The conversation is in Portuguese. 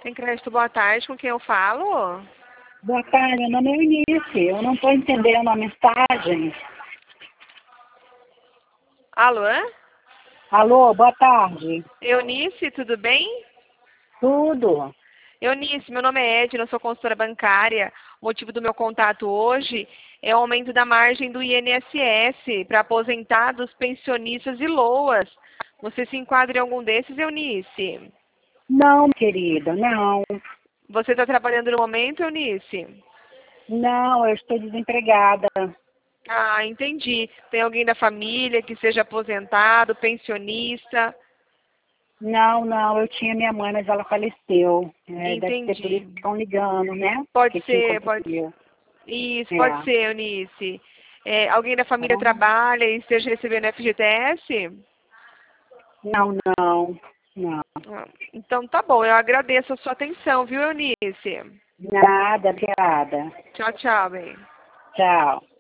Sem crédito, boa tarde. Com quem eu falo? Boa tarde, meu nome é Eunice. Eu não estou entendendo a mensagem. Alô? Alô, boa tarde. Eunice, tudo bem? Tudo? Eunice, meu nome é Edna, eu sou consultora bancária. O motivo do meu contato hoje é o aumento da margem do INSS para aposentados, pensionistas e LOAS. Você se enquadra em algum desses, Eunice? Não, querida, não. Você está trabalhando no momento, Eunice? Não, eu estou desempregada. Ah, entendi. Tem alguém da família que seja aposentado, pensionista? Não, não, eu tinha minha mãe, mas ela faleceu. Deve ser por Entendi. isso que estão ligando, né? O Pode que ser, pode. aconteceu. Isso, É. pode ser, Eunice. Alguém da família Ah, trabalha e esteja recebendo FGTS? não, não, não. Ah, então tá bom, eu agradeço a sua atenção, viu, Eunice? Nada, piada. Tchau, tchau, bem. Tchau.